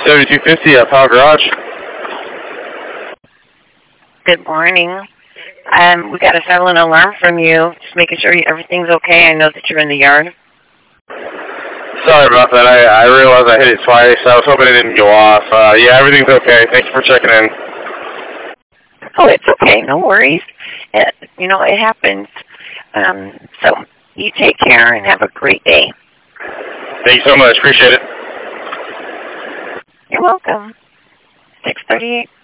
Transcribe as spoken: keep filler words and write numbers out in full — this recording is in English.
seventy-two fifty at Power Garage. Good morning. Um, we got a silent alarm from you. Just making sure everything's okay. I know that you're in the yard. Sorry about that. I, I realized I hit it twice. I was hoping it didn't go off. Uh, yeah, everything's okay. Thank you for checking in. Oh, it's okay. No worries. It, you know, it happens. Um, so you take care and have a great day. Thank you so much. Appreciate it. You're welcome. six thirty-eight.